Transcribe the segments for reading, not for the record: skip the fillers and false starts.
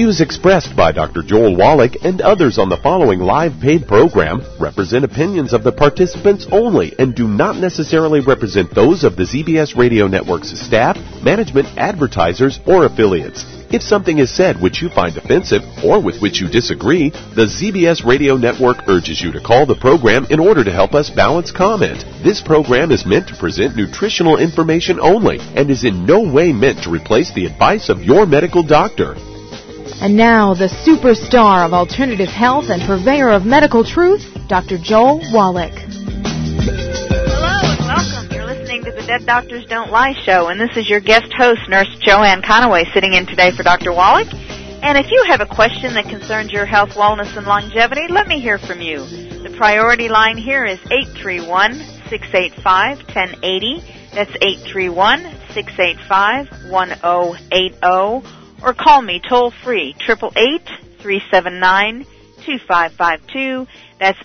views expressed by Dr. Joel Wallach and others on the following live paid program represent opinions of the participants only and do not necessarily represent those of the ZBS Radio Network's staff, management, advertisers, or affiliates. If something is said which you find offensive or with which you disagree, the ZBS Radio Network urges you to call the program in order to help us balance comment. This program is meant to present nutritional information only and is in no way meant to replace the advice of your medical doctor. And now, the superstar of alternative health and purveyor of medical truth, Dr. Joel Wallach. Hello and welcome. You're listening to the Dead Doctors Don't Lie show, and this is your guest host, Nurse Joanne Conaway, sitting in today for Dr. Wallach. And if you have a question that concerns your health, wellness, and longevity, let me hear from you. The priority line here is 831-685-1080. That's 831-685-1080. Or call me toll-free, 888-379-2552. That's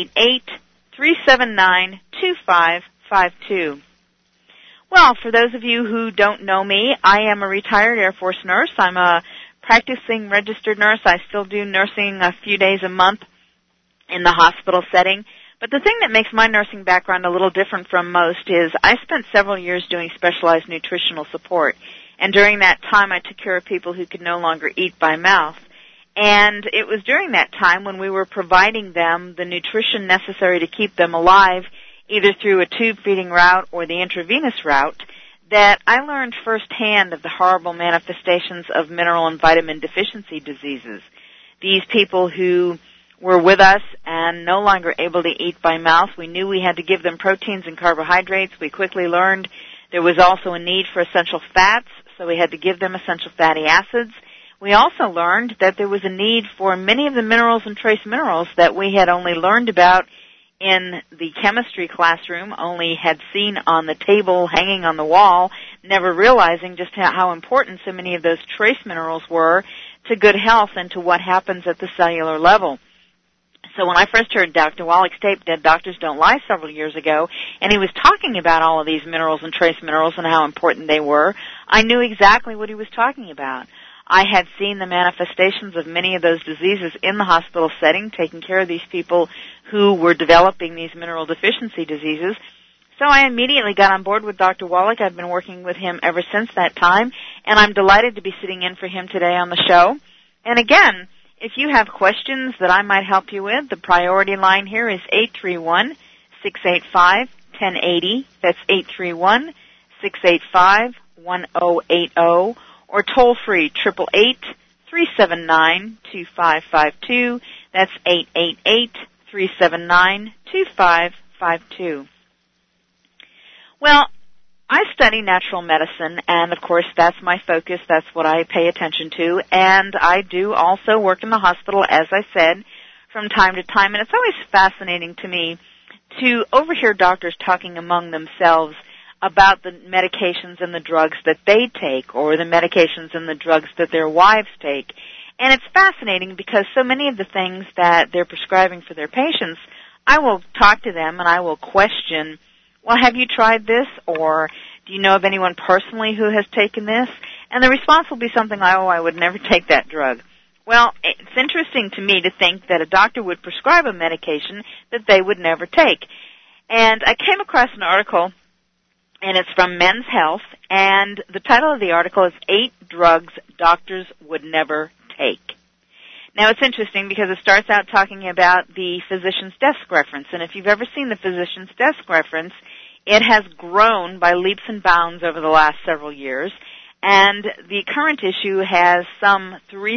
888-379-2552. Well, for those of you who don't know me, I am a retired Air Force nurse. I'm a practicing registered nurse. I still do nursing a few days a month in the hospital setting. But the thing that makes my nursing background a little different from most is I spent several years doing specialized nutritional support. And during that time, I took care of people who could no longer eat by mouth. And it was during that time when we were providing them the nutrition necessary to keep them alive, either through a tube feeding route or the intravenous route, that I learned firsthand of the horrible manifestations of mineral and vitamin deficiency diseases. These people who were with us and no longer able to eat by mouth, we knew we had to give them proteins and carbohydrates. We quickly learned there was also a need for essential fats, so we had to give them essential fatty acids. We also learned that there was a need for many of the minerals and trace minerals that we had only learned about in the chemistry classroom, only had seen on the table hanging on the wall, never realizing just how important so many of those trace minerals were to good health and to what happens at the cellular level. So when I first heard Dr. Wallach's tape, Dead Doctors Don't Lie, several years ago, and he was talking about all of these minerals and trace minerals and how important they were, I knew exactly what he was talking about. I had seen the manifestations of many of those diseases in the hospital setting, taking care of these people who were developing these mineral deficiency diseases. So I immediately got on board with Dr. Wallach. I've been working with him ever since that time, and I'm delighted to be sitting in for him today on the show. And again, if you have questions that I might help you with, the priority line here is 831-685-1080. That's 831-685-1080. Or toll-free, 888-379-2552. That's 888-379-2552. Well, I study natural medicine, and of course that's my focus. That's what I pay attention to. And I do also work in the hospital, as I said, from time to time. And it's always fascinating to me to overhear doctors talking among themselves about the medications and the drugs that they take, or the medications and the drugs that their wives take. And it's fascinating because so many of the things that they're prescribing for their patients, I will talk to them and I will question, well, have you tried this? Or do you know of anyone personally who has taken this? And the response will be something like, oh, I would never take that drug. Well, it's interesting to me to think that a doctor would prescribe a medication that they would never take. And I came across an article, and it's from Men's Health, and the title of the article is 8 Drugs Doctors Would Never Take. Now, it's interesting because it starts out talking about the physician's desk reference, and if you've ever seen the physician's desk reference, it has grown by leaps and bounds over the last several years, and the current issue has some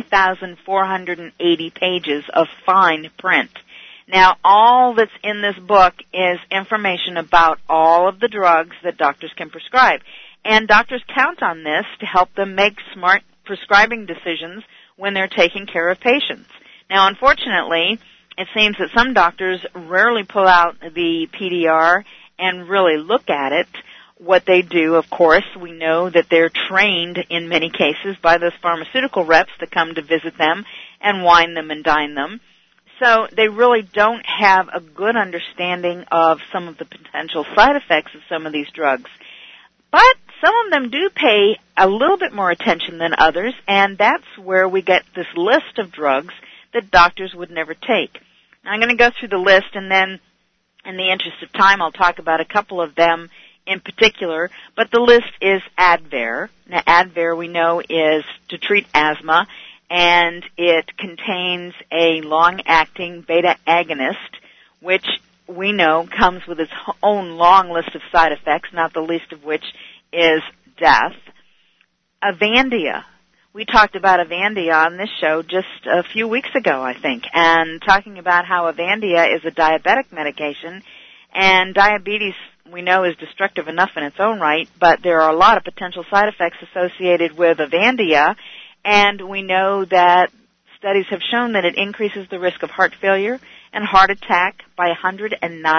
3,480 pages of fine print. Now, all that's in this book is information about all of the drugs that doctors can prescribe. And doctors count on this to help them make smart prescribing decisions when they're taking care of patients. Now, unfortunately, it seems that some doctors rarely pull out the PDR and really look at it. What they do, of course, we know that they're trained in many cases by those pharmaceutical reps that come to visit them and wine them and dine them. So they really don't have a good understanding of some of the potential side effects of some of these drugs. But some of them do pay a little bit more attention than others, and that's where we get this list of drugs that doctors would never take. Now, I'm going to go through the list, and then in the interest of time, I'll talk about a couple of them in particular, but the list is Advair. Now, Advair we know is to treat asthma, and it contains a long-acting beta agonist, which we know comes with its own long list of side effects, not the least of which is death. Avandia. We talked about Avandia on this show just a few weeks ago, I think, and talking about how Avandia is a diabetic medication, and diabetes we know is destructive enough in its own right, but there are a lot of potential side effects associated with Avandia, and we know that studies have shown that it increases the risk of heart failure and heart attack by 109%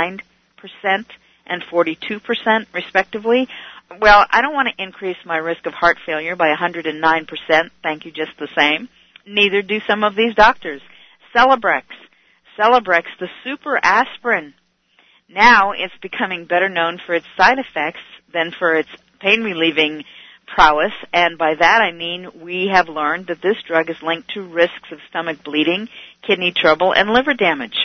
and 42% respectively. Well, I don't want to increase my risk of heart failure by 109%, thank you, just the same. Neither do some of these doctors. Celebrex, the super aspirin. Now it's becoming better known for its side effects than for its pain-relieving prowess, and by that I mean we have learned that this drug is linked to risks of stomach bleeding, kidney trouble, and liver damage.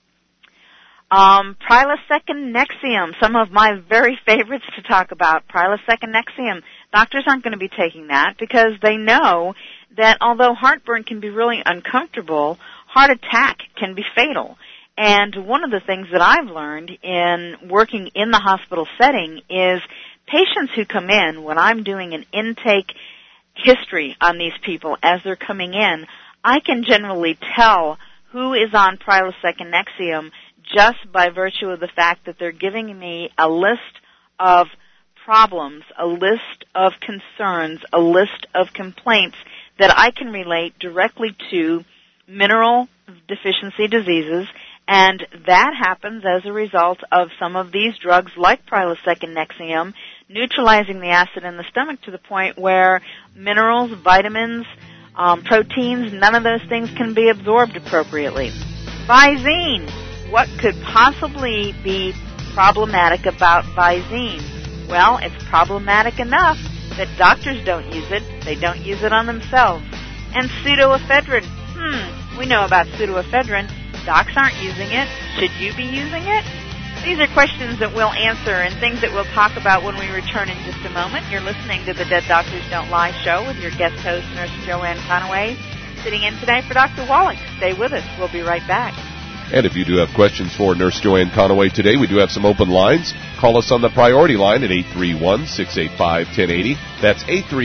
Prilosec and Nexium, some of my very favorites to talk about. Prilosec and Nexium. Doctors aren't going to be taking that because they know that although heartburn can be really uncomfortable, heart attack can be fatal. And one of the things that I've learned in working in the hospital setting is patients who come in, when I'm doing an intake history on these people as they're coming in, I can generally tell who is on Prilosec and Nexium just by virtue of the fact that they're giving me a list of problems, a list of concerns, a list of complaints that I can relate directly to mineral deficiency diseases, and that happens as a result of some of these drugs like Prilosec and Nexium neutralizing the acid in the stomach to the point where minerals, vitamins, proteins, none of those things can be absorbed appropriately. Visine. What could possibly be problematic about Visine? Well, it's problematic enough that doctors don't use it. They don't use it on themselves. And pseudoephedrine. We know about pseudoephedrine. Docs aren't using it. Should you be using it? These are questions that we'll answer and things that we'll talk about when we return in just a moment. You're listening to the Dead Doctors Don't Lie show with your guest host, Nurse Joanne Conaway, sitting in today for Dr. Wallach. Stay with us. We'll be right back. And if you do have questions for Nurse Joanne Conaway today, we do have some open lines. Call us on the priority line at 831-685-1080. That's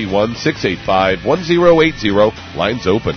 831-685-1080. Lines open.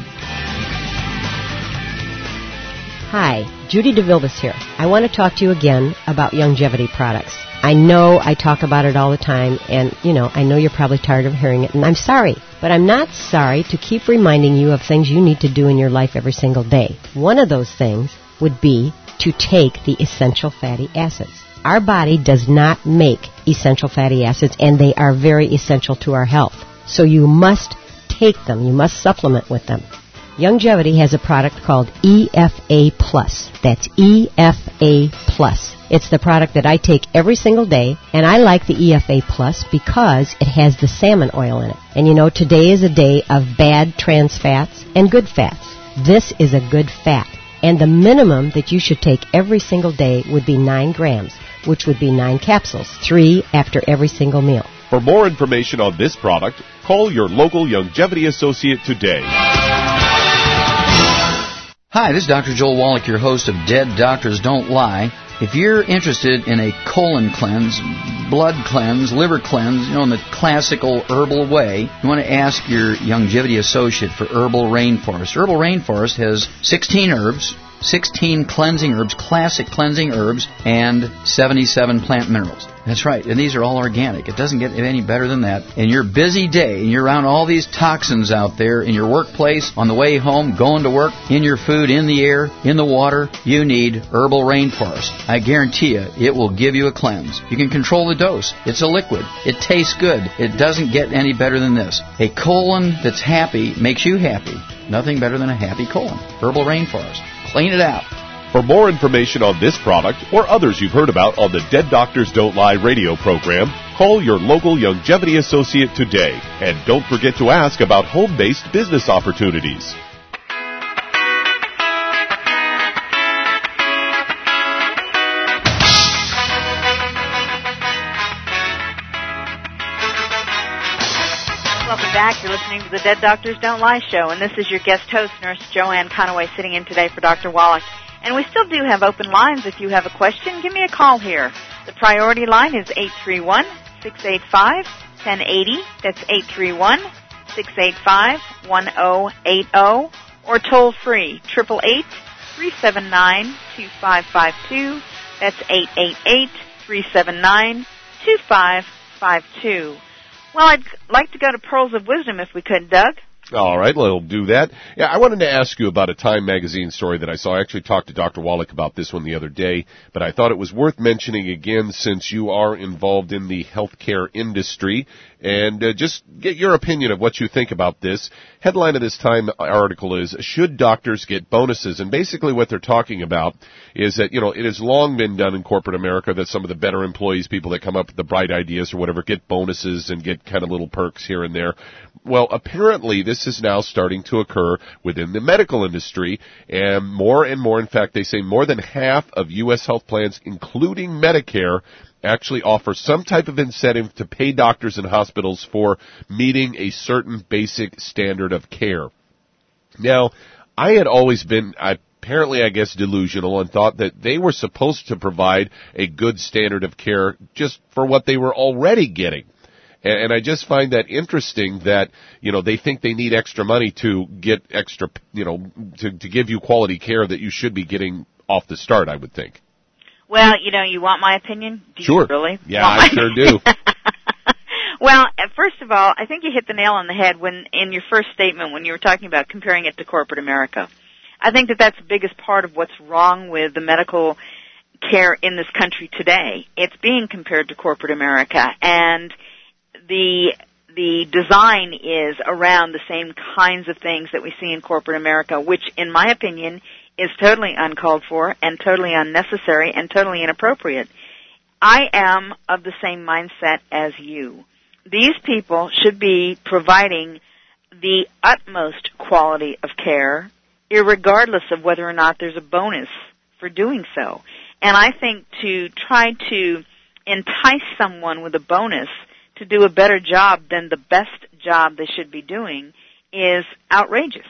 Hi, Judy DeVilbiss here. I want to talk to you again about Youngevity products. I know I talk about it all the time, and, I know you're probably tired of hearing it, and I'm sorry. But I'm not sorry to keep reminding you of things you need to do in your life every single day. One of those things would be to take the essential fatty acids. Our body does not make essential fatty acids, and they are very essential to our health. So you must take them. You must supplement with them. Youngevity has a product called EFA Plus. That's EFA Plus. It's the product that I take every single day, and I like the EFA Plus because it has the salmon oil in it. And today is a day of bad trans fats and good fats. This is a good fat. And the minimum that you should take every single day would be 9 grams, which would be 9 capsules, 3 after every single meal. For more information on this product, call your local Youngevity associate today. Hi, this is Dr. Joel Wallach, your host of Dead Doctors Don't Lie. If you're interested in a colon cleanse, blood cleanse, liver cleanse, in the classical herbal way, you want to ask your Youngevity associate for Herbal Rainforest. Herbal Rainforest has 16 herbs, 16 cleansing herbs, classic cleansing herbs, and 77 plant minerals. That's right, and these are all organic. It doesn't get any better than that. In your busy day, and you're around all these toxins out there in your workplace, on the way home, going to work, in your food, in the air, in the water, you need Herbal Rainforest. I guarantee you, it will give you a cleanse. You can control the dose. It's a liquid. It tastes good. It doesn't get any better than this. A colon that's happy makes you happy. Nothing better than a happy colon. Herbal Rainforest. Clean it out. For more information on this product or others you've heard about on the Dead Doctors Don't Lie radio program, call your local Youngevity associate today. And don't forget to ask about home-based business opportunities. Welcome back. You're listening to the Dead Doctors Don't Lie show, and this is your guest host, Nurse Joanne Conaway, sitting in today for Dr. Wallach. And we still do have open lines. If you have a question, give me a call here. The priority line is 831-685-1080. That's 831-685-1080. Or toll free, 888-379-2552. That's 888-379-2552. Well, I'd like to go to Pearls of Wisdom if we could, Doug. All right, we'll do that. Yeah, I wanted to ask you about a Time magazine story that I saw. I actually talked to Dr. Wallach about this one the other day, but I thought it was worth mentioning again since you are involved in the healthcare industry, and just get your opinion of what you think about this. Headline of this Time article is, Should Doctors Get Bonuses? And basically what they're talking about is that, it has long been done in corporate America that some of the better employees, people that come up with the bright ideas or whatever, get bonuses and get kind of little perks here and there. Well, apparently this is now starting to occur within the medical industry, and more, in fact, they say more than half of U.S. health plans, including Medicare, actually offer some type of incentive to pay doctors and hospitals for meeting a certain basic standard of care. Now, I had always been, apparently, I guess, delusional and thought that they were supposed to provide a good standard of care just for what they were already getting. And I just find that interesting that, they think they need extra money to get extra, to give you quality care that you should be getting off the start, I would think. Well, you want my opinion? Do Sure. You really? Yeah, I sure do. Well, first of all, I think you hit the nail on the head in your first statement when you were talking about comparing it to corporate America. I think that that's the biggest part of what's wrong with the medical care in this country today. It's being compared to corporate America, and the design is around the same kinds of things that we see in corporate America, which, in my opinion, is totally uncalled for and totally unnecessary and totally inappropriate. I am of the same mindset as you. These people should be providing the utmost quality of care, irregardless of whether or not there's a bonus for doing so. And I think to try to entice someone with a bonus to do a better job than the best job they should be doing is outrageous.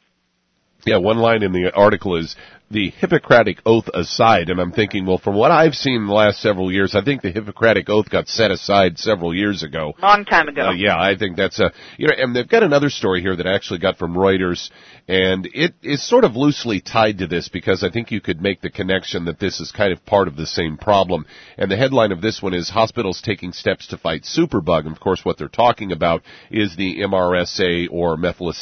Yeah, one line in the article is, the Hippocratic Oath aside, and I'm thinking, well, from what I've seen in the last several years, I think the Hippocratic Oath got set aside several years ago. Long time ago. Yeah, I think that's and they've got another story here that I actually got from Reuters, and it is sort of loosely tied to this because I think you could make the connection that this is kind of part of the same problem. And the headline of this one is, Hospitals Taking Steps to Fight Superbug. And of course, what they're talking about is the MRSA, or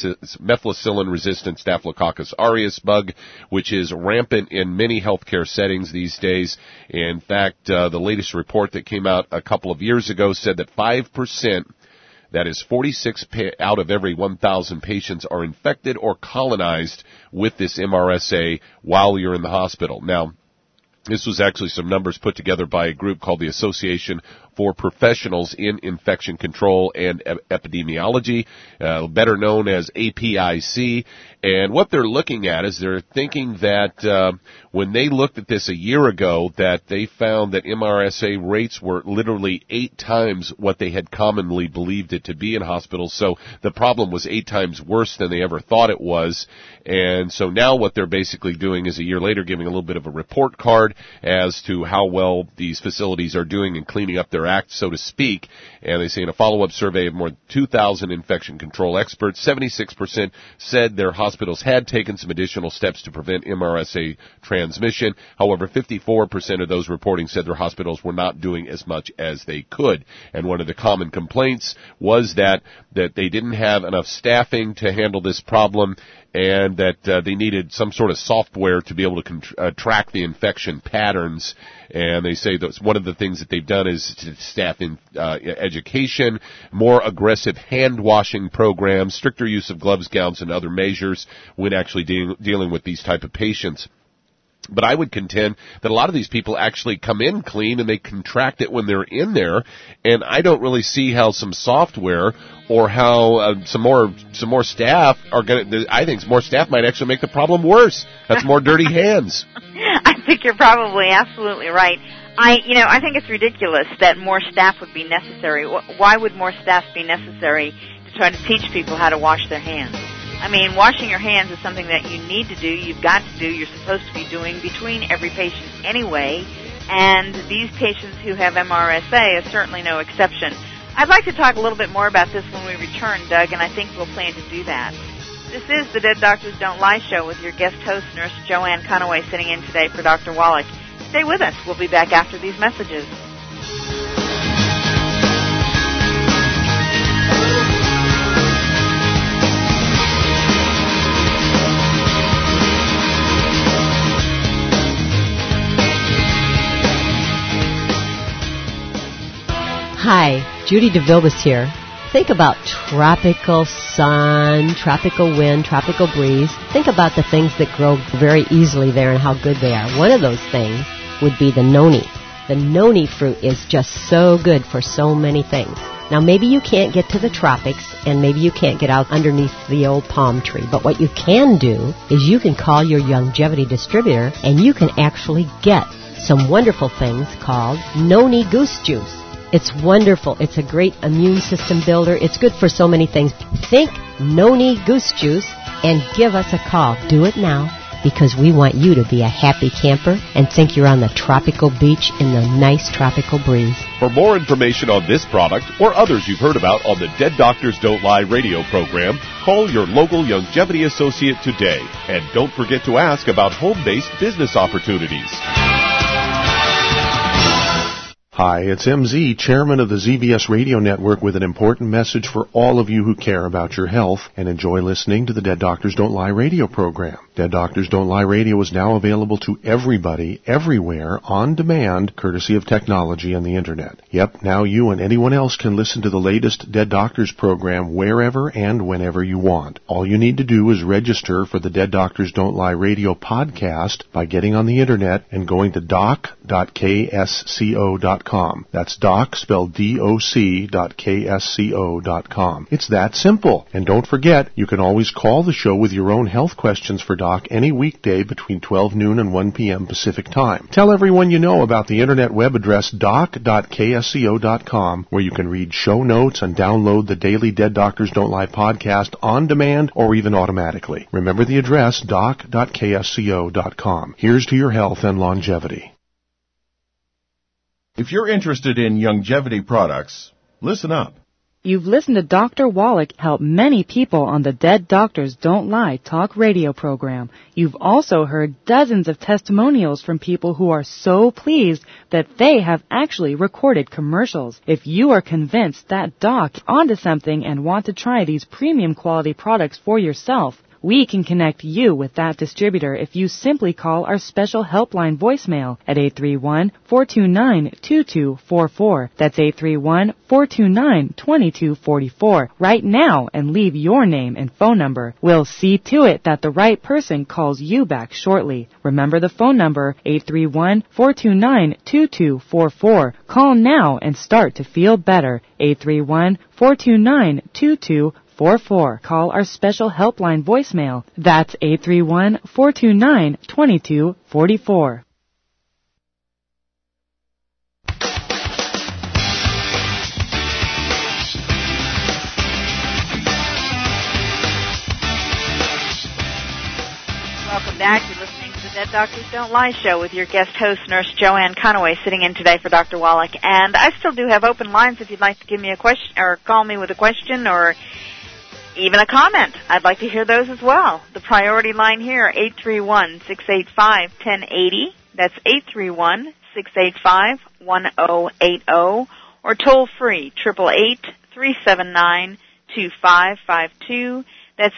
methicillin-resistant Staphylococcus aureus bug, which is rampant in many healthcare settings these days. In fact, the latest report that came out a couple of years ago said that 5%, that is 46 out of every 1,000 patients, are infected or colonized with this MRSA while you're in the hospital. Now, this was actually some numbers put together by a group called the Association for Professionals in Infection Control and Epidemiology, better known as APIC. And what they're looking at is they're thinking that when they looked at this a year ago, that they found that MRSA rates were literally 8 times what they had commonly believed it to be in hospitals. So the problem was 8 times worse than they ever thought it was. And so now what they're basically doing is, a year later, giving a little bit of a report card as to how well these facilities are doing in cleaning up their act, so to speak. And they say in a follow-up survey of more than 2,000 infection control experts, 76% said their hospitals had taken some additional steps to prevent MRSA transmission. However, 54% of those reporting said their hospitals were not doing as much as they could. And one of the common complaints was that they didn't have enough staffing to handle this problem, and that they needed some sort of software to be able to track the infection patterns. And they say that one of the things that they've done is to staff in education, more aggressive hand-washing programs, stricter use of gloves, gowns, and other measures when actually dealing with these type of patients. But I would contend that a lot of these people actually come in clean and they contract it when they're in there, and I don't really see how some software or how some more staff are going to, I think more staff might actually make the problem worse. That's more dirty hands. I think you're probably absolutely right. I think it's ridiculous that more staff would be necessary. Why would more staff be necessary to try to teach people how to wash their hands? I mean, washing your hands is something that you need to do, you've got to do, you're supposed to be doing between every patient anyway, and these patients who have MRSA are certainly no exception. I'd like to talk a little bit more about this when we return, Doug, and I think we'll plan to do that. This is the Dead Doctors Don't Lie show with your guest host, Nurse Joanne Conaway, sitting in today for Dr. Wallach. Stay with us. We'll be back after these messages. Hi, Judy DeVilbiss here. Think about tropical sun, tropical wind, tropical breeze. Think about the things that grow very easily there and how good they are. One of those things would be the noni. The noni fruit is just so good for so many things. Now, maybe you can't get to the tropics, and maybe you can't get out underneath the old palm tree, but what you can do is you can call your longevity distributor, and you can actually get some wonderful things called noni goose juice. It's wonderful. It's a great immune system builder. It's good for so many things. Think noni goose juice and give us a call. Do it now, because we want you to be a happy camper and think you're on the tropical beach in the nice tropical breeze. For more information on this product or others you've heard about on the Dead Doctors Don't Lie radio program, call your local longevity associate today. And don't forget to ask about home-based business opportunities. Hi, it's MZ, chairman of the ZBS Radio Network, with an important message for all of you who care about your health and enjoy listening to the Dead Doctors Don't Lie radio program. Dead Doctors Don't Lie radio is now available to everybody, everywhere, on demand, courtesy of technology and the Internet. Yep, now you and anyone else can listen to the latest Dead Doctors program wherever and whenever you want. All you need to do is register for the Dead Doctors Don't Lie radio podcast by getting on the Internet and going to doc.ksco.com. That's doc, spelled doc.ksco.com. It's that simple. And don't forget, you can always call the show with your own health questions for Doc any weekday between 12 noon and 1 p.m. Pacific Time. Tell everyone you know about the Internet web address doc.ksco.com, where you can read show notes and download the daily Dead Doctors Don't Lie podcast on demand or even automatically. Remember the address, doc.ksco.com. Here's to your health and longevity. If you're interested in longevity products, listen up. You've listened to Dr. Wallach help many people on the Dead Doctors Don't Lie talk radio program. You've also heard dozens of testimonials from people who are so pleased that they have actually recorded commercials. If you are convinced that Doc is onto something and want to try these premium quality products for yourself, we can connect you with that distributor if you simply call our special helpline voicemail at 831-429-2244. That's 831-429-2244 right now and leave your name and phone number. We'll see to it that the right person calls you back shortly. Remember the phone number, 831-429-2244. Call now and start to feel better. 831-429-2244. Call our special helpline voicemail. That's 831-429-2244. Welcome back. You're listening to the Dead Doctors Don't Lie show with your guest host, Nurse Joanne Conaway, sitting in today for Dr. Wallach. And I still do have open lines if you'd like to give me a question or call me with a question or even a comment. I'd like to hear those as well. The priority line here, 831-685-1080. That's 831-685-1080. Or toll free, 888-379-2552. That's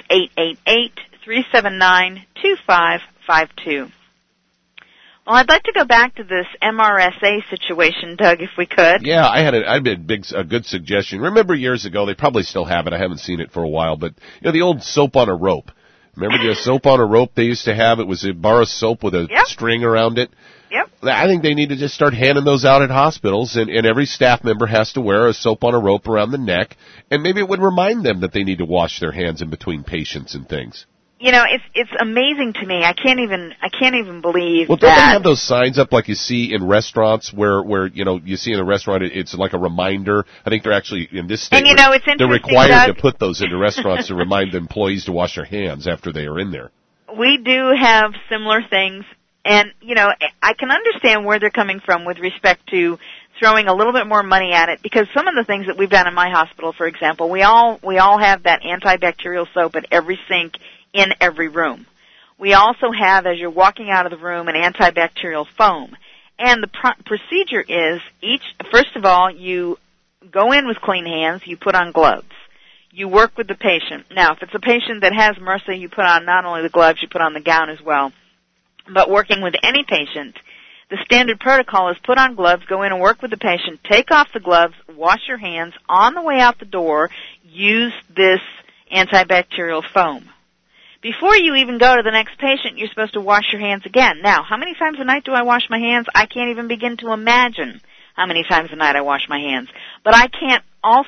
888-379-2552. Well, I'd like to go back to this MRSA situation, Doug, if we could. Yeah, I had a good suggestion. Remember years ago, they probably still have it. I haven't seen it for a while, but the old soap on a rope. Remember the soap on a rope they used to have? It was a bar of soap with a string around it. Yep. I think they need to just start handing those out at hospitals, and every staff member has to wear a soap on a rope around the neck, and maybe it would remind them that they need to wash their hands in between patients and things. You know, it's amazing to me. I can't even believe Well, don't they have those signs up like you see in restaurants where you know, you see in a restaurant it's like a reminder? I think they're actually in this state. And you know, it's interesting, they're required Doug, to put those into restaurants to remind the employees to wash their hands after they are in there. We do have similar things, and you know, I can understand where they're coming from with respect to throwing a little bit more money at it, because some of the things that we've done in my hospital, for example, we all have that antibacterial soap at every sink in every room. We also have, as you're walking out of the room, an antibacterial foam. And the procedure is, first of all, you go in with clean hands, you put on gloves. You work with the patient. Now, if it's a patient that has MRSA, you put on not only the gloves, you put on the gown as well. But working with any patient, the standard protocol is put on gloves, go in and work with the patient, take off the gloves, wash your hands. On the way out the door, use this antibacterial foam. Before you even go to the next patient, you're supposed to wash your hands again. Now, how many times a night do I wash my hands? I can't even begin to imagine how many times a night I wash my hands. But I can't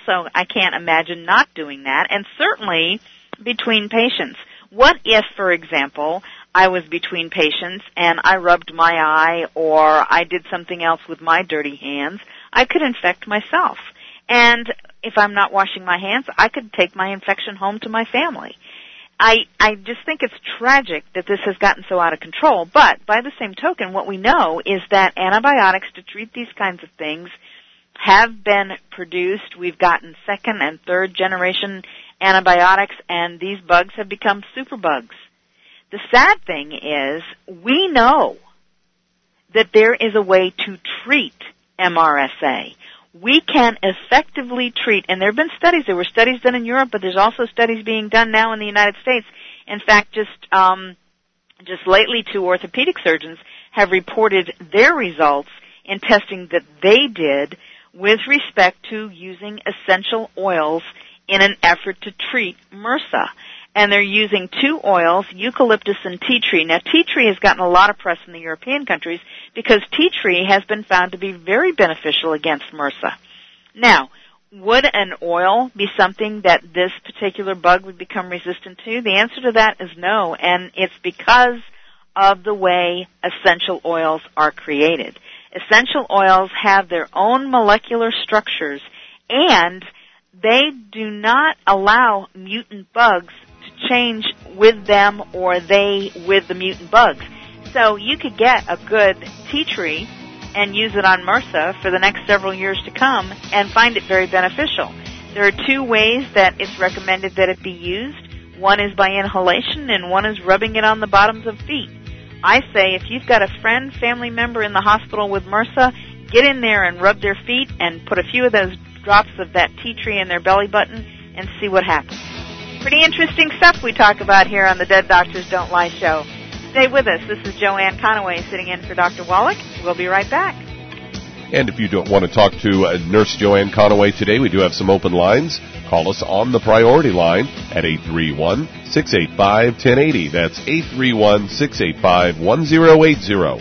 imagine not doing that, and certainly between patients. What if, for example, I was between patients and I rubbed my eye or I did something else with my dirty hands? I could infect myself. And if I'm not washing my hands, I could take my infection home to my family. I just think it's tragic that this has gotten so out of control, but by the same token, what we know is that antibiotics to treat these kinds of things have been produced. We've gotten second and third generation antibiotics, and these bugs have become superbugs. The sad thing is, we know that there is a way to treat MRSA. We can effectively treat, and there have been studies. There were studies done in Europe, but there's also studies being done now in the United States. In fact, just lately, 2 orthopedic surgeons have reported their results in testing that they did with respect to using essential oils in an effort to treat MRSA. And they're using 2 oils, eucalyptus and tea tree. Now, tea tree has gotten a lot of press in the European countries because tea tree has been found to be very beneficial against MRSA. Now, would an oil be something that this particular bug would become resistant to? The answer to that is no, and it's because of the way essential oils are created. Essential oils have their own molecular structures, and they do not allow mutant bugs to change with them or they with the mutant bugs. So you could get a good tea tree and use it on MRSA for the next several years to come and find it very beneficial. There are 2 ways that it's recommended that it be used. One is by inhalation and one is rubbing it on the bottoms of feet. I say if you've got a friend, family member in the hospital with MRSA, get in there and rub their feet and put a few of those drops of that tea tree in their belly button and see what happens. Pretty interesting stuff we talk about here on the Dead Doctors Don't Lie show. Stay with us. This is Joanne Conaway sitting in for Dr. Wallach. We'll be right back. And if you don't want to talk to Nurse Joanne Conaway today, we do have some open lines. Call us on the priority line at 831-685-1080. That's 831-685-1080.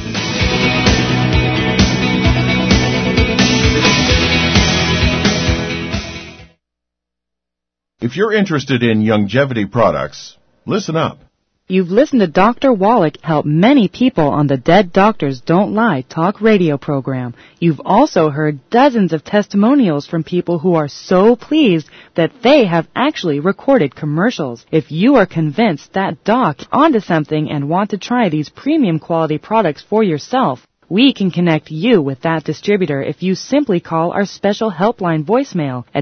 If you're interested in longevity products, listen up. You've listened to Dr. Wallach help many people on the Dead Doctors Don't Lie talk radio program. You've also heard dozens of testimonials from people who are so pleased that they have actually recorded commercials. If you are convinced that doc onto something and want to try these premium quality products for yourself, we can connect you with that distributor if you simply call our special helpline voicemail at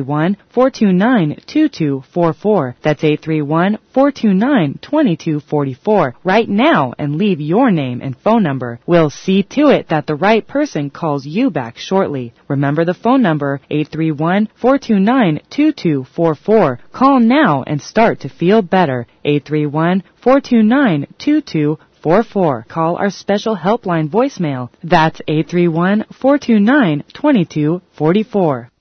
831-429-2244. That's 831-429-2244 right now and leave your name and phone number. We'll see to it that the right person calls you back shortly. Remember the phone number, 831-429-2244. Call now and start to feel better. 831-429-2244. Call our special helpline voicemail. That's 831-429-2244.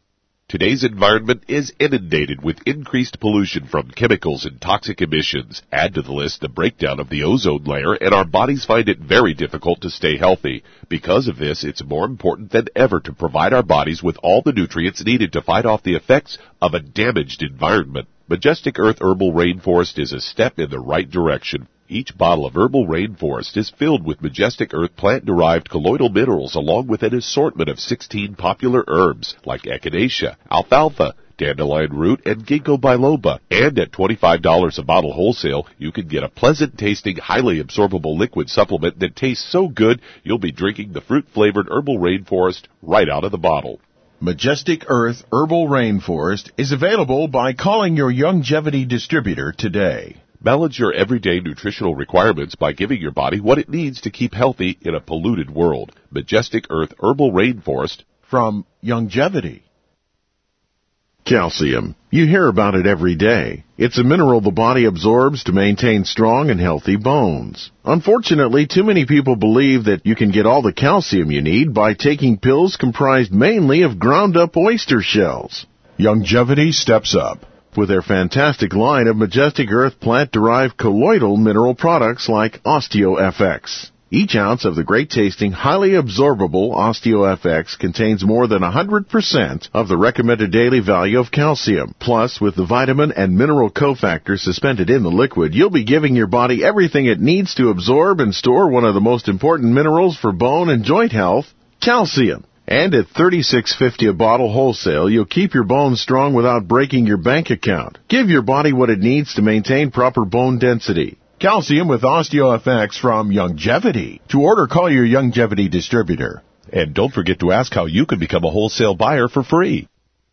Today's environment is inundated with increased pollution from chemicals and toxic emissions. Add to the list the breakdown of the ozone layer, and our bodies find it very difficult to stay healthy. Because of this, it's more important than ever to provide our bodies with all the nutrients needed to fight off the effects of a damaged environment. Majestic Earth Herbal Rainforest is a step in the right direction. Each bottle of Herbal Rainforest is filled with Majestic Earth plant-derived colloidal minerals along with an assortment of 16 popular herbs like echinacea, alfalfa, dandelion root, and ginkgo biloba. And at $25 a bottle wholesale, you can get a pleasant-tasting, highly absorbable liquid supplement that tastes so good you'll be drinking the fruit-flavored Herbal Rainforest right out of the bottle. Majestic Earth Herbal Rainforest is available by calling your Youngevity distributor today. Balance your everyday nutritional requirements by giving your body what it needs to keep healthy in a polluted world. Majestic Earth Herbal Rainforest from Youngevity. Calcium. You hear about it every day. It's a mineral the body absorbs to maintain strong and healthy bones. Unfortunately, too many people believe that you can get all the calcium you need by taking pills comprised mainly of ground-up oyster shells. Youngevity steps up with their fantastic line of Majestic Earth plant-derived colloidal mineral products like OsteoFX. Each ounce of the great-tasting, highly absorbable OsteoFX contains more than 100% of the recommended daily value of calcium. Plus, with the vitamin and mineral cofactors suspended in the liquid, you'll be giving your body everything it needs to absorb and store one of the most important minerals for bone and joint health, calcium. And at $36.50 a bottle wholesale, you'll keep your bones strong without breaking your bank account. Give your body what it needs to maintain proper bone density. Calcium with OsteoFX from Youngevity. To order, call your Youngevity distributor. And don't forget to ask how you can become a wholesale buyer for free.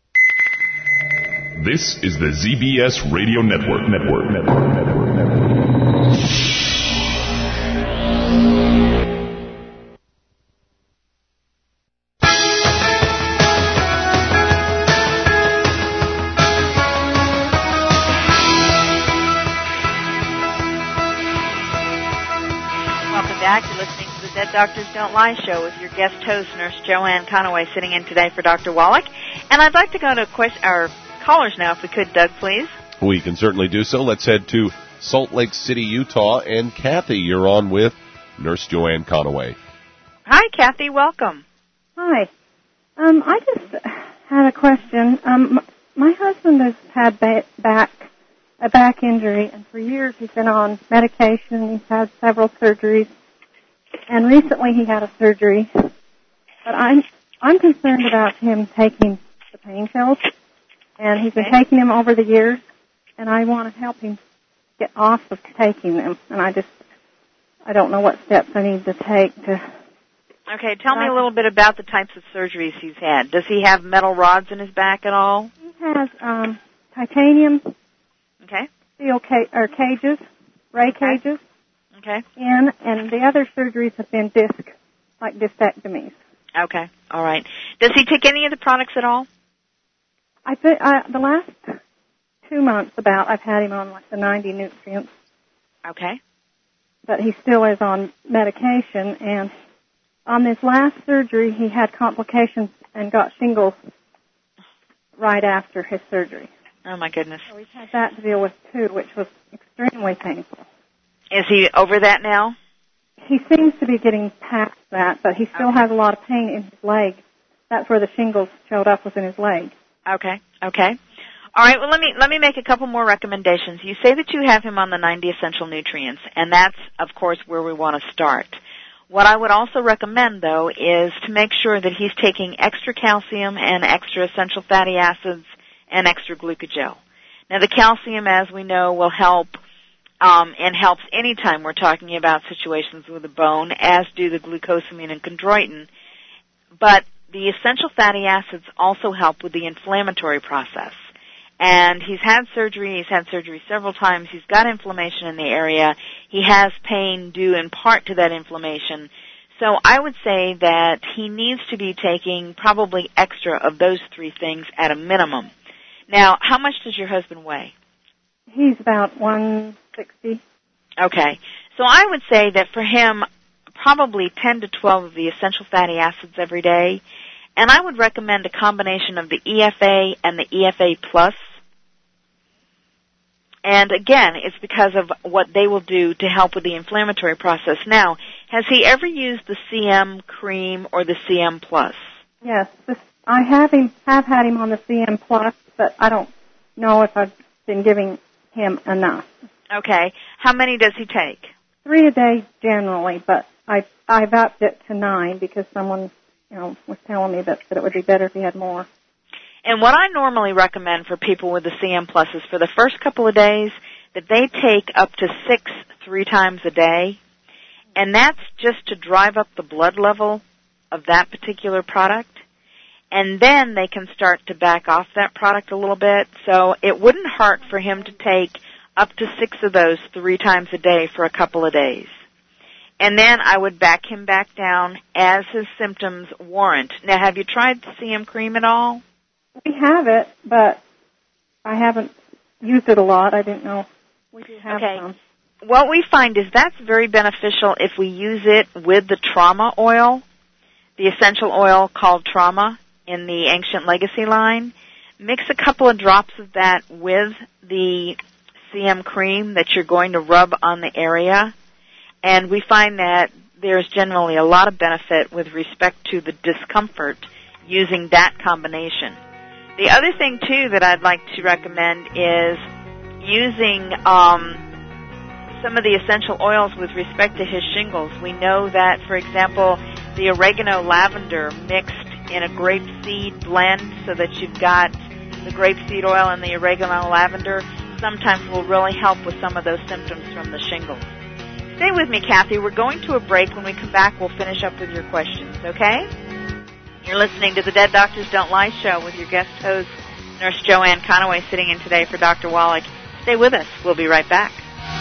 This is the ZBS Radio Network. Back. You're listening to the Dead Doctors Don't Lie show with your guest host, Nurse Joanne Conaway, sitting in today for Dr. Wallach. And I'd like to go to our callers now, if we could, Doug, please. We can certainly do so. Let's head to Salt Lake City, Utah. And Kathy, you're on with Nurse Joanne Conaway. Hi, Kathy. Welcome. Hi. I just had a question. My husband has had a back injury, and for years he's been on medication. He's had several surgeries. And recently he had a surgery, but I'm concerned about him taking the pain pills, and he's been taking them over the years, and I want to help him get off of taking them, and I don't know what steps I need to take to... Okay, tell me a little bit about the types of surgeries he's had. Does he have metal rods in his back at all? He has titanium, steel cages, ray cages. Okay. And the other surgeries have been discectomies. Okay. All right. Does he take any of the products at all? I think the last 2 months I've had him on like the 90 nutrients. Okay. But he still is on medication, and on this last surgery he had complications and got shingles right after his surgery. Oh my goodness. So he's had that to deal with too, which was extremely painful. Is he over that now? He seems to be getting past that, but he still has a lot of pain in his leg. That's where the shingles showed up, was in his leg. Okay. All right, well, let me make a couple more recommendations. You say that you have him on the 90 essential nutrients, and that's, of course, where we want to start. What I would also recommend, though, is to make sure that he's taking extra calcium and extra essential fatty acids and extra glucogel. Now, the calcium, as we know, will help and helps anytime we're talking about situations with the bone, as do the glucosamine and chondroitin. But the essential fatty acids also help with the inflammatory process. And he's had surgery several times. He's got inflammation in the area. He has pain due in part to that inflammation. So I would say that he needs to be taking probably extra of those three things at a minimum. Now, how much does your husband weigh? He's about 160. Okay. So I would say that for him, probably 10 to 12 of the essential fatty acids every day, And I would recommend a combination of the EFA and the EFA Plus. And again, it's because of what they will do to help with the inflammatory process. Now, has he ever used the CM cream or the CM Plus? Yes, I have had him on the CM Plus, but I don't know if I've been giving him enough. Okay. How many does he take? 3 a day generally, but I've upped it to 9 because someone, was telling me that it would be better if he had more. And what I normally recommend for people with the CM Plus is for the first couple of days that they take up to 6 3 times a day. And that's just to drive up the blood level of that particular product. And then they can start to back off that product a little bit. So it wouldn't hurt for him to take up to 6 of those 3 times a day for a couple of days. And then I would back him back down as his symptoms warrant. Now, have you tried the CM cream at all? We have it, but I haven't used it a lot. I didn't know. We do have some. What we find is that's very beneficial if we use it with the trauma oil, the essential oil called Trauma in the Ancient Legacy line. Mix a couple of drops of that with the CM cream that you're going to rub on the area, and we find that there's generally a lot of benefit with respect to the discomfort using that combination. The other thing, too, that I'd like to recommend is using some of the essential oils with respect to his shingles. We know that, for example, the oregano lavender mixed in a grapeseed blend so that you've got the grapeseed oil and the oregano lavender sometimes will really help with some of those symptoms from the shingles. Stay with me, Kathy. We're going to a break. When we come back, we'll finish up with your questions, okay? You're listening to the Dead Doctors Don't Lie show with your guest host, Nurse Joanne Conaway, sitting in today for Dr. Wallach. Stay with us. We'll be right back.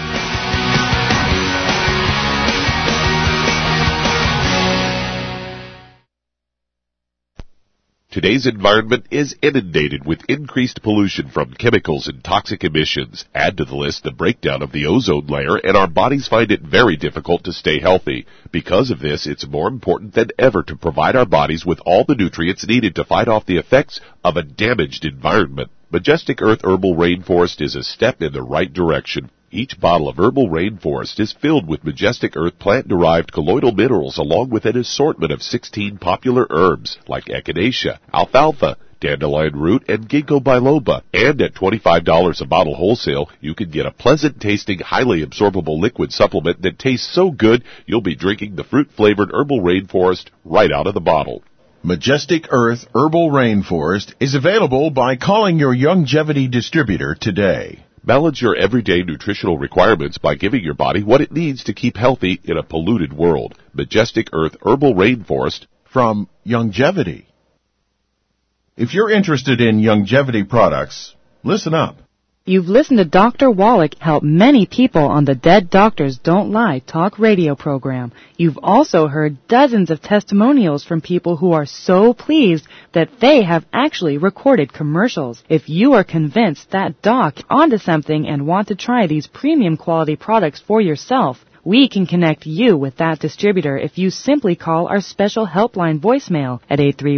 Today's environment is inundated with increased pollution from chemicals and toxic emissions. Add to the list the breakdown of the ozone layer, and our bodies find it very difficult to stay healthy. Because of this, it's more important than ever to provide our bodies with all the nutrients needed to fight off the effects of a damaged environment. Majestic Earth Herbal Rainforest is a step in the right direction. Each bottle of Herbal Rainforest is filled with Majestic Earth plant-derived colloidal minerals along with an assortment of 16 popular herbs like echinacea, alfalfa, dandelion root, and ginkgo biloba. And at $25 a bottle wholesale, you can get a pleasant-tasting, highly absorbable liquid supplement that tastes so good you'll be drinking the fruit-flavored Herbal Rainforest right out of the bottle. Majestic Earth Herbal Rainforest is available by calling your Youngevity distributor today. Balance your everyday nutritional requirements by giving your body what it needs to keep healthy in a polluted world. Majestic Earth Herbal Rainforest from Youngevity. If you're interested in Youngevity products, listen up. You've listened to Dr. Wallach help many people on the Dead Doctors Don't Lie talk radio program. You've also heard dozens of testimonials from people who are so pleased that they have actually recorded commercials. If you are convinced that doc onto something and want to try these premium quality products for yourself, we can connect you with that distributor if you simply call our special helpline voicemail at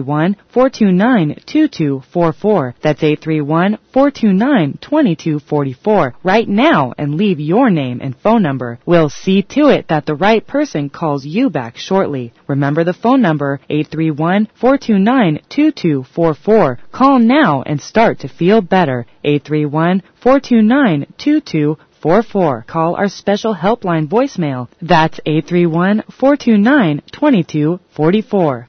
831-429-2244. That's 831-429-2244 right now and leave your name and phone number. We'll see to it that the right person calls you back shortly. Remember the phone number, 831-429-2244. Call now and start to feel better. 831-429-2244. Call our special helpline voicemail. That's 831-429-2244.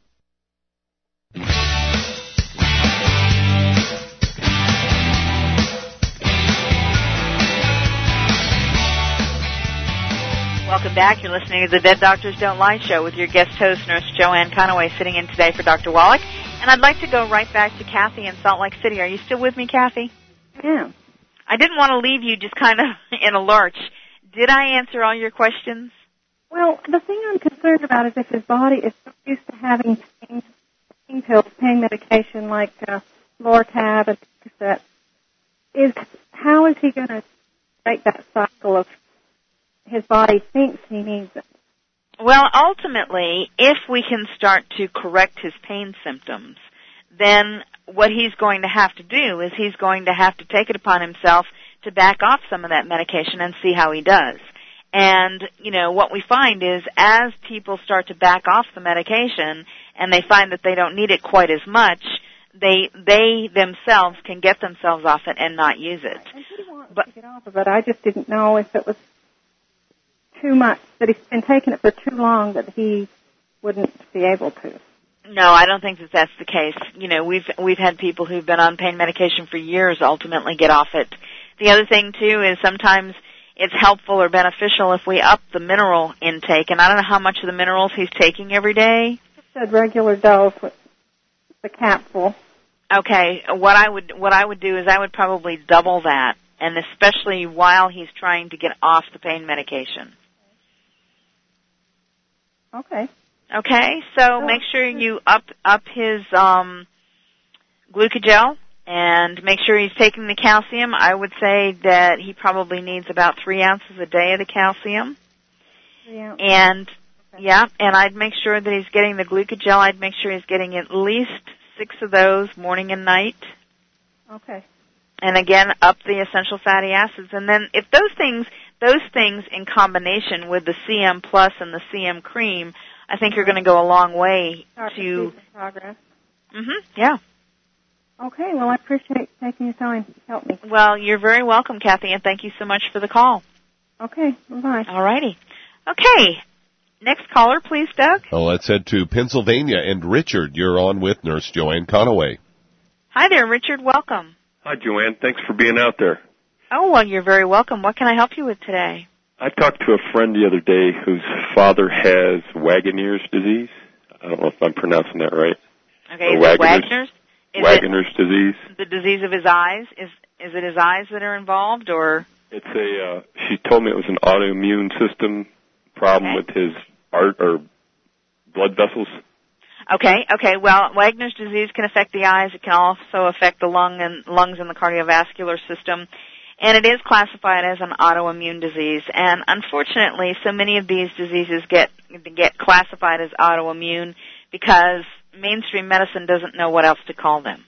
Welcome back. You're listening to the Dead Doctors Don't Lie show with your guest host, Nurse Joanne Conaway, sitting in today for Dr. Wallach. And I'd like to go right back to Kathy in Salt Lake City. Are you still with me, Kathy? Yeah. I didn't want to leave you just kind of in a lurch. Did I answer all your questions? Well, the thing I'm concerned about is if his body is so used to having pain pills, pain medication like Lortab and Percocet, how is he going to break that cycle of his body thinks he needs it? Well, ultimately, if we can start to correct his pain symptoms, then what he's going to have to do is he's going to have to take it upon himself to back off some of that medication and see how he does. And, what we find is as people start to back off the medication and they find that they don't need it quite as much, they themselves can get themselves off it and not use it. And he wants to get off of it. I just didn't know if it was too much, that he's been taking it for too long that he wouldn't be able to. No, I don't think that that's the case. We've had people who've been on pain medication for years ultimately get off it. The other thing, too, is sometimes it's helpful or beneficial if we up the mineral intake. And I don't know how much of the minerals he's taking every day. Just a regular dose with the capsule. Okay, what I would do is I would probably double that, and especially while he's trying to get off the pain medication. Okay. Okay, so make sure you up his glucogel and make sure he's taking the calcium. I would say that he probably needs about 3 ounces a day of the calcium. 3 ounces. And and I'd make sure that he's getting the glucogel. I'd make sure he's getting at least 6 of those morning and night. Okay. And again, up the essential fatty acids. And then if those things in combination with the CM Plus and the CM Cream, I think you're going to go a long way to see progress. Yeah. Okay, well, I appreciate taking your time to help me. Well, you're very welcome, Kathy, and thank you so much for the call. Okay, bye-bye. All righty. Okay, next caller, please, Doug. Well, let's head to Pennsylvania. And Richard, you're on with Nurse Joanne Conaway. Hi there, Richard. Welcome. Hi, Joanne. Thanks for being out there. Oh, well, you're very welcome. What can I help you with today? I talked to a friend the other day whose father has Wagner's disease. I don't know if I'm pronouncing that right. Okay, is it Wagner's? Wagner's disease. The disease of his eyes? Is it his eyes that are involved, or? It's she told me it was an autoimmune system problem with his heart or blood vessels. Okay. Well, Wagner's disease can affect the eyes. It can also affect the lungs and the cardiovascular system. And it is classified as an autoimmune disease. And unfortunately, so many of these diseases get classified as autoimmune because mainstream medicine doesn't know what else to call them.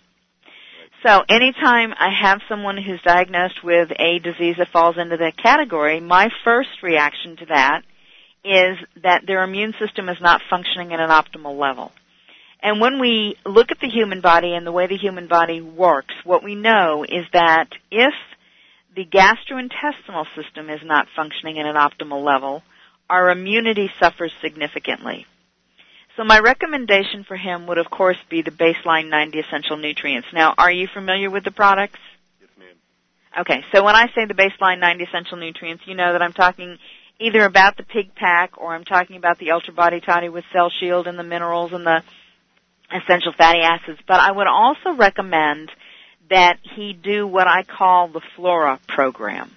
So anytime I have someone who's diagnosed with a disease that falls into that category, my first reaction to that is that their immune system is not functioning at an optimal level. And when we look at the human body and the way the human body works, what we know is that if the gastrointestinal system is not functioning at an optimal level, our immunity suffers significantly. So my recommendation for him would, of course, be the Baseline 90 Essential Nutrients. Now, are you familiar with the products? Yes, ma'am. Okay, so when I say the Baseline 90 Essential Nutrients, you know that I'm talking either about the Pig Pack or I'm talking about the Ultra Body Toddy with Cell Shield and the minerals and the essential fatty acids. But I would also recommend that he do what I call the Flora program.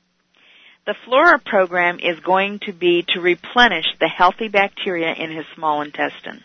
The Flora program is going to be to replenish the healthy bacteria in his small intestine.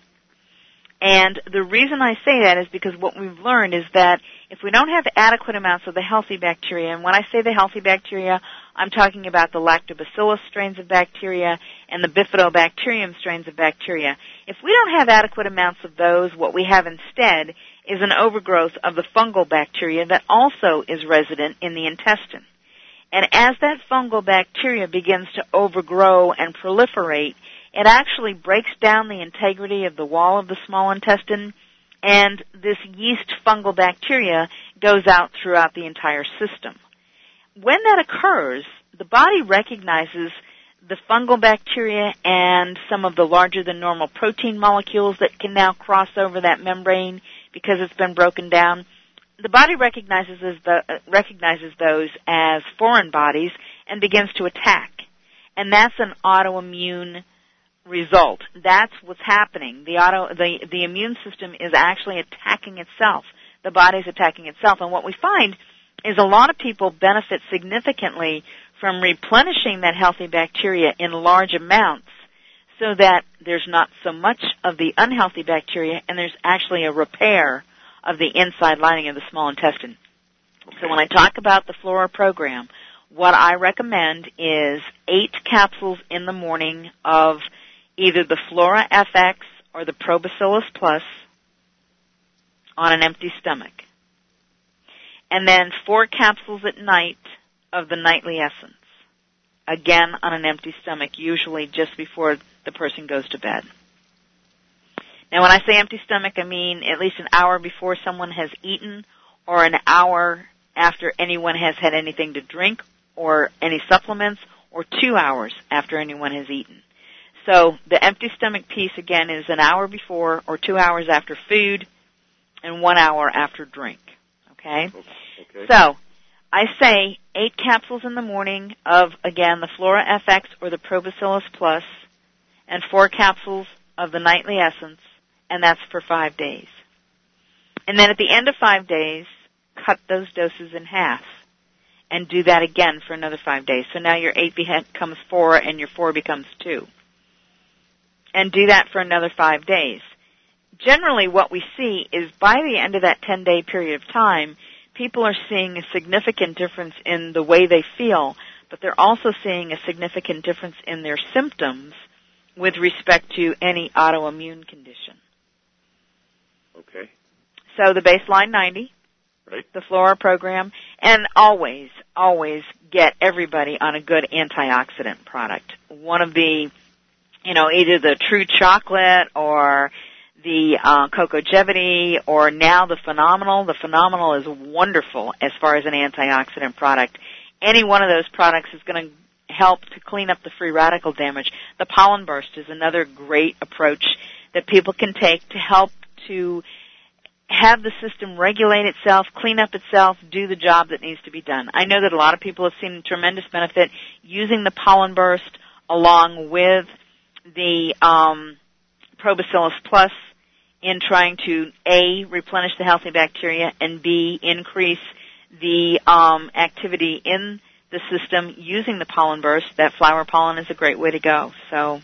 And the reason I say that is because what we've learned is that if we don't have adequate amounts of the healthy bacteria, and when I say the healthy bacteria, I'm talking about the lactobacillus strains of bacteria and the bifidobacterium strains of bacteria. If we don't have adequate amounts of those, what we have instead is an overgrowth of the fungal bacteria that also is resident in the intestine. And as that fungal bacteria begins to overgrow and proliferate, it actually breaks down the integrity of the wall of the small intestine, and this yeast fungal bacteria goes out throughout the entire system. When that occurs, the body recognizes the fungal bacteria and some of the larger than normal protein molecules that can now cross over that membrane because it's been broken down. The body recognizes those as foreign bodies and begins to attack. And that's an autoimmune result. That's what's happening. The immune system is actually attacking itself. The body's attacking itself. And what we find is a lot of people benefit significantly from replenishing that healthy bacteria in large amounts so that there's not so much of the unhealthy bacteria and there's actually a repair of the inside lining of the small intestine. So when I talk about the Flora program, what I recommend is 8 capsules in the morning of either the Flora FX or the Probacillus Plus on an empty stomach. And then 4 capsules at night of the Nightly Essence, again on an empty stomach, usually just before the person goes to bed. Now, when I say empty stomach, I mean at least an hour before someone has eaten or an hour after anyone has had anything to drink or any supplements, or 2 hours after anyone has eaten. So the empty stomach piece, again, is an hour before or 2 hours after food and 1 hour after drink. Okay? So I say 8 capsules in the morning of, again, the Flora FX or the Probacillus Plus, and 4 capsules of the Nightly Essence, and that's for 5 days. And then at the end of 5 days, cut those doses in half and do that again for another 5 days. So now your 8 becomes 4 and your 4 becomes 2. And do that for another 5 days. Generally what we see is by the end of that 10-day period of time, people are seeing a significant difference in the way they feel, but they're also seeing a significant difference in their symptoms with respect to any autoimmune condition. Okay. So the baseline 90, right, the Flora program, and always get everybody on a good antioxidant product. One of the, either the True Chocolate or the Cocogevity or now the Phenomenal. The Phenomenal is wonderful as far as an antioxidant product. Any one of those products is going to help to clean up the free radical damage. The Pollen Burst is another great approach that people can take to help to have the system regulate itself, clean up itself, do the job that needs to be done. I know that a lot of people have seen tremendous benefit using the Pollen Burst along with the Probacillus Plus in trying to, A, replenish the healthy bacteria, and B, increase the activity in the system using the Pollen Burst. That flower pollen is a great way to go. So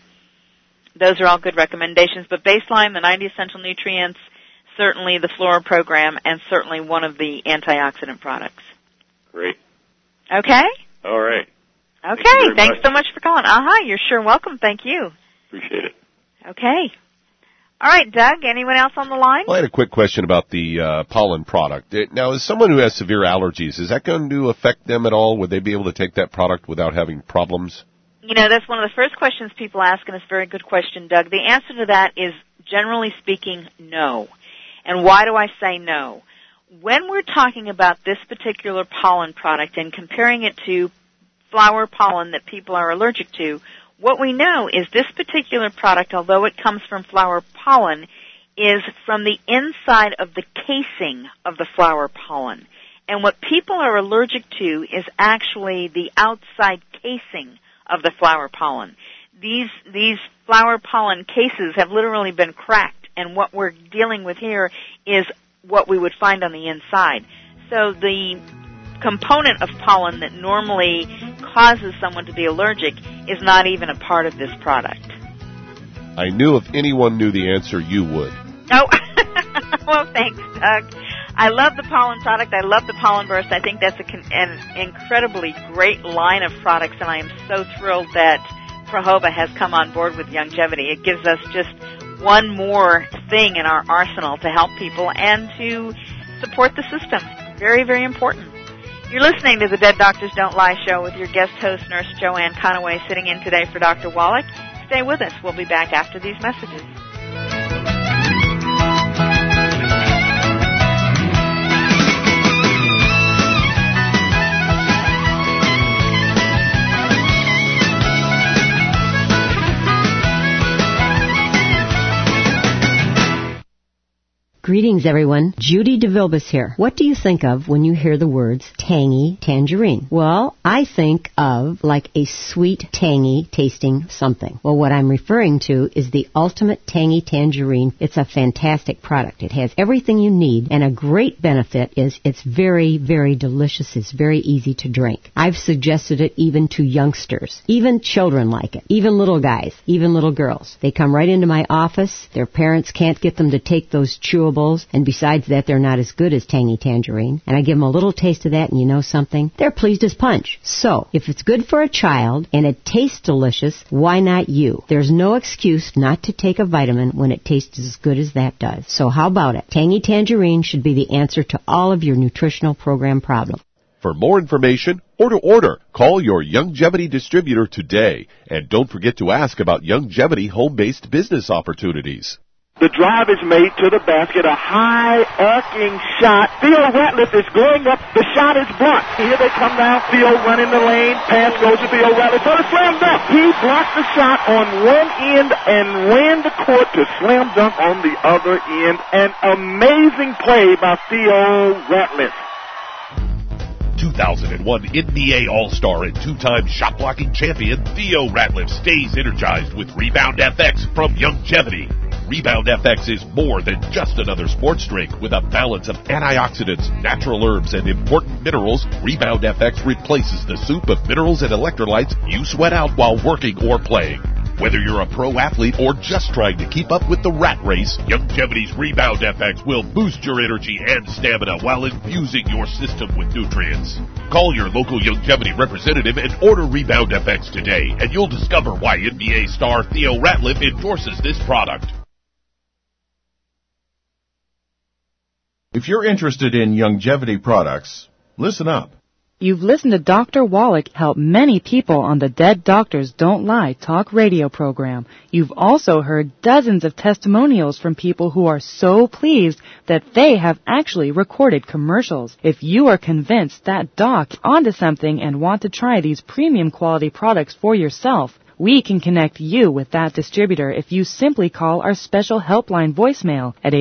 those are all good recommendations. But baseline, the 90 essential nutrients, certainly the Flora program, and certainly one of the antioxidant products. Great. Okay? All right. Okay. Thanks so much for calling. You're sure welcome. Thank you. Appreciate it. Okay. All right, Doug, anyone else on the line? Well, I had a quick question about the pollen product. Now, as someone who has severe allergies, is that going to affect them at all? Would they be able to take that product without having problems? That's one of the first questions people ask, and it's a very good question, Doug. The answer to that is, generally speaking, no. And why do I say no? When we're talking about this particular pollen product and comparing it to flower pollen that people are allergic to, what we know is this particular product, although it comes from flower pollen, is from the inside of the casing of the flower pollen. And what people are allergic to is actually the outside casing of the flower pollen. These flower pollen cases have literally been cracked, and what we're dealing with here is what we would find on the inside. So the component of pollen that normally causes someone to be allergic is not even a part of this product. I knew if anyone knew the answer, you would. Oh, well, thanks, Doug. I love the pollen product. I love the Pollen Burst. I think that's an incredibly great line of products, and I am so thrilled that Prohoba has come on board with Youngevity. It gives us just one more thing in our arsenal to help people and to support the system. Very, very important. You're listening to the Dead Doctors Don't Lie show with your guest host, Nurse Joanne Conaway, sitting in today for Dr. Wallach. Stay with us. We'll be back after these messages. Greetings, everyone. Judy DeVilbus here. What do you think of when you hear the words tangy tangerine? Well, I think of like a sweet, tangy tasting something. Well, what I'm referring to is the Ultimate Tangy Tangerine. It's a fantastic product. It has everything you need, and a great benefit is it's very, very delicious. It's very easy to drink. I've suggested it even to youngsters. Even children like it. Even little guys. Even little girls. They come right into my office. Their parents can't get them to take those chewable chewables, and besides that, they're not as good as Tangy Tangerine. And I give them a little taste of that, and you know something? They're pleased as punch. So, if it's good for a child and it tastes delicious, why not you? There's no excuse not to take a vitamin when it tastes as good as that does. So how about it? Tangy Tangerine should be the answer to all of your nutritional program problems. For more information or to order, call your Youngevity distributor today. And don't forget to ask about Youngevity home-based business opportunities. The drive is made to the basket, a high arcing shot. Theo Ratliff is going up. The shot is blocked. Here they come down. Theo running the lane. Pass goes to Theo Ratliff. But a slam dunk. He blocked the shot on one end and ran the court to slam dunk on the other end. An amazing play by Theo Ratliff. 2001 NBA All-Star and two-time shot-blocking champion Theo Ratliff stays energized with Rebound FX from Youngevity. Rebound FX is more than just another sports drink. With a balance of antioxidants, natural herbs, and important minerals, Rebound FX replaces the soup of minerals and electrolytes you sweat out while working or playing. Whether you're a pro athlete or just trying to keep up with the rat race, Youngevity's Rebound FX will boost your energy and stamina while infusing your system with nutrients. Call your local Youngevity representative and order Rebound FX today, and you'll discover why NBA star Theo Ratliff endorses this product. If you're interested in Youngevity products, listen up. You've listened to Dr. Wallach help many people on the Dead Doctors Don't Lie talk radio program. You've also heard dozens of testimonials from people who are so pleased that they have actually recorded commercials. If you are convinced that Doc is onto something and want to try these premium quality products for yourself, we can connect you with that distributor if you simply call our special helpline voicemail at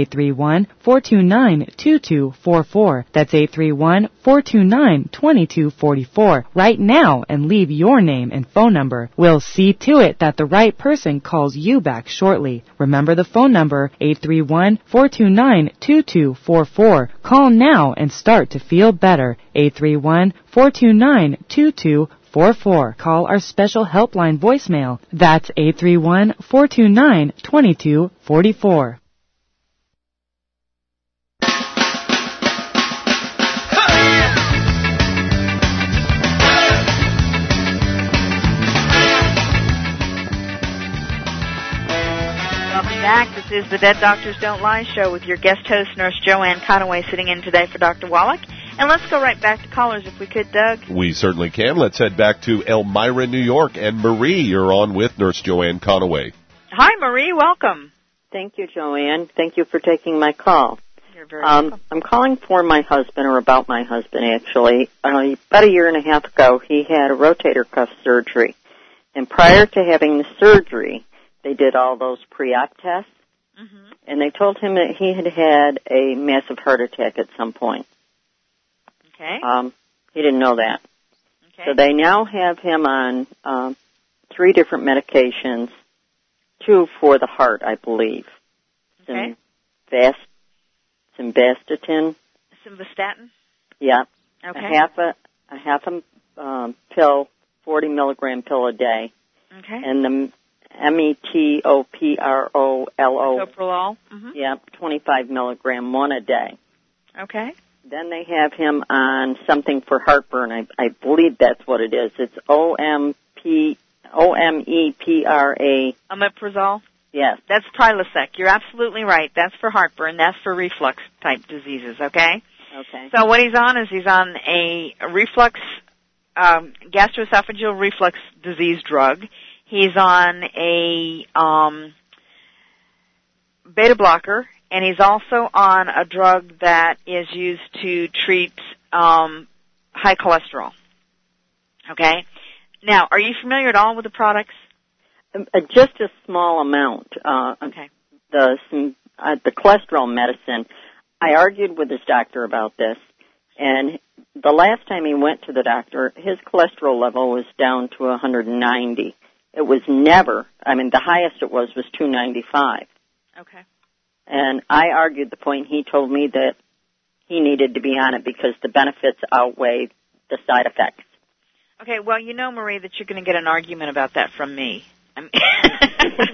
831-429-2244. That's 831-429-2244 right now and leave your name and phone number. We'll see to it that the right person calls you back shortly. Remember the phone number, 831-429-2244. Call now and start to feel better. 831-429-2244. Call our special helpline voicemail. That's 831-429-2244. Welcome back. This is the Dead Doctors Don't Lie show with your guest host, Nurse Joanne Conaway, sitting in today for Dr. Wallach. And let's go right back to callers if we could, Doug. We certainly can. Let's head back to Elmira, New York. And Marie, you're on with Nurse Joanne Conaway. Hi, Marie. Welcome. Thank you, Joanne. Thank you for taking my call. You're very welcome. I'm calling for my husband, or about my husband, actually. About a year and a half ago, he had a rotator cuff surgery. And prior to having the surgery, they did all those pre-op tests. Mm-hmm. And they told him that he had had a massive heart attack at some point. Okay. He didn't know that. Okay. So they now have him on 3 different medications, 2 for the heart, I believe. Okay. Simvastatin. Simvastatin? Yeah. Okay. A half a pill, 40 milligram pill a day. Okay. And the metoprolol. Metoprolol. Mm-hmm. Yeah, 25 milligram, 1 a day. Okay. Then they have him on something for heartburn. I believe that's what it is. It's OMEPRA. Omeprazole? Yes. That's Prilosec. You're absolutely right. That's for heartburn. That's for reflux-type diseases, okay? Okay. So what he's on is he's on a reflux, gastroesophageal reflux disease drug. He's on a beta blocker. And he's also on a drug that is used to treat high cholesterol. Okay? Now, are you familiar at all with the products? Just a small amount. Okay. The cholesterol medicine, I argued with his doctor about this, and the last time he went to the doctor, his cholesterol level was down to 190. It was never, the highest it was 295. Okay. And I argued the point. He told me that he needed to be on it because the benefits outweigh the side effects. Okay, well, you know, Marie, that you're going to get an argument about that from me.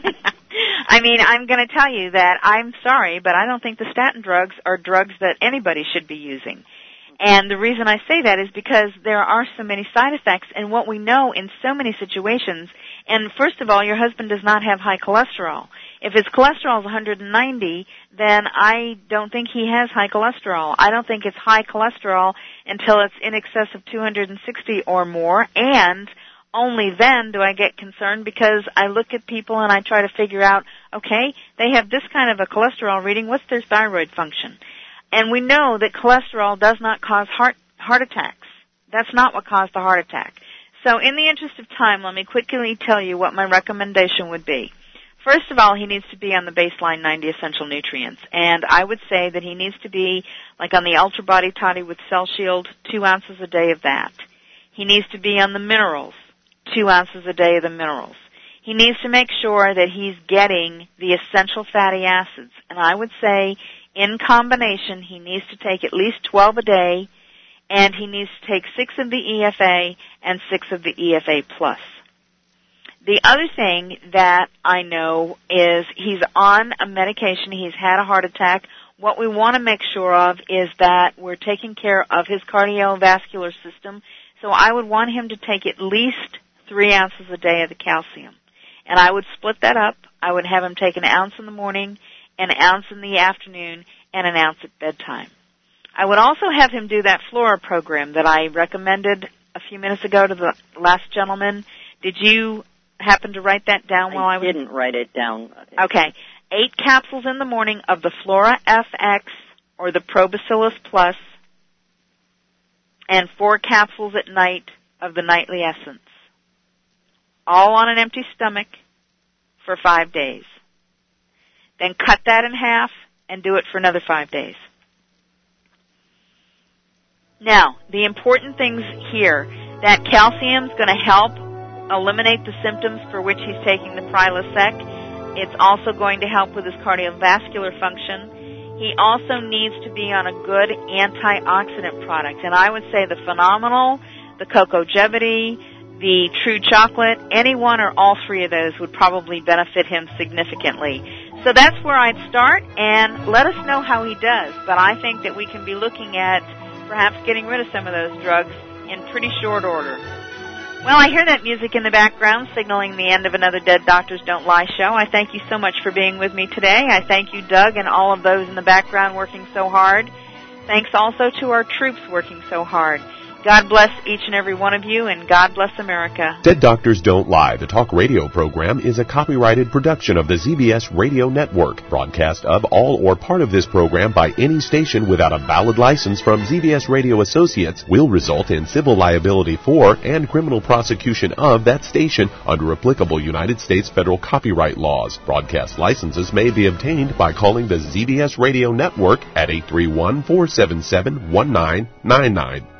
I mean, I'm going to tell you that I'm sorry, but I don't think the statin drugs are drugs that anybody should be using. And the reason I say that is because there are so many side effects, and what we know in so many situations, and first of all, your husband does not have high cholesterol. If his cholesterol is 190, then I don't think he has high cholesterol. I don't think it's high cholesterol until it's in excess of 260 or more, and only then do I get concerned because I look at people and I try to figure out, okay, they have this kind of a cholesterol reading, what's their thyroid function? And we know that cholesterol does not cause heart attacks. That's not what caused the heart attack. So in the interest of time, let me quickly tell you what my recommendation would be. First of all, he needs to be on the baseline 90 essential nutrients. And I would say that he needs to be, like on the Ultra Body Toddy with Cell Shield, 2 ounces a day of that. He needs to be on the minerals, 2 ounces a day of the minerals. He needs to make sure that he's getting the essential fatty acids. And I would say, in combination, he needs to take at least 12 a day, and he needs to take 6 of the EFA and 6 of the EFA plus. The other thing that I know is he's on a medication. He's had a heart attack. What we want to make sure of is that we're taking care of his cardiovascular system. So I would want him to take at least 3 ounces a day of the calcium. And I would split that up. I would have him take an ounce in the morning, an ounce in the afternoon, and an ounce at bedtime. I would also have him do that Flora program that I recommended a few minutes ago to the last gentleman. Did you happen to write that down while I was... I didn't write it down. Okay. 8 capsules in the morning of the Flora FX or the Probacillus Plus, and 4 capsules at night of the Nightly Essence. All on an empty stomach for 5 days. Then cut that in half and do it for another 5 days. Now, the important things here, that calcium's going to help eliminate the symptoms for which he's taking the Prilosec. It's also going to help with his cardiovascular function. He also needs to be on a good antioxidant product. And I would say the Phenomenal, the Cocogevity, the True Chocolate, any one or all 3 of those would probably benefit him significantly. So that's where I'd start, and let us know how he does. But I think that we can be looking at perhaps getting rid of some of those drugs in pretty short order. Well, I hear that music in the background signaling the end of another Dead Doctors Don't Lie show. I thank you so much for being with me today. I thank you, Doug, and all of those in the background working so hard. Thanks also to our troops working so hard. God bless each and every one of you, and God bless America. Dead Doctors Don't Lie, the talk radio program, is a copyrighted production of the ZBS Radio Network. Broadcast of all or part of this program by any station without a valid license from ZBS Radio Associates will result in civil liability for and criminal prosecution of that station under applicable United States federal copyright laws. Broadcast licenses may be obtained by calling the ZBS Radio Network at 831-477-1999.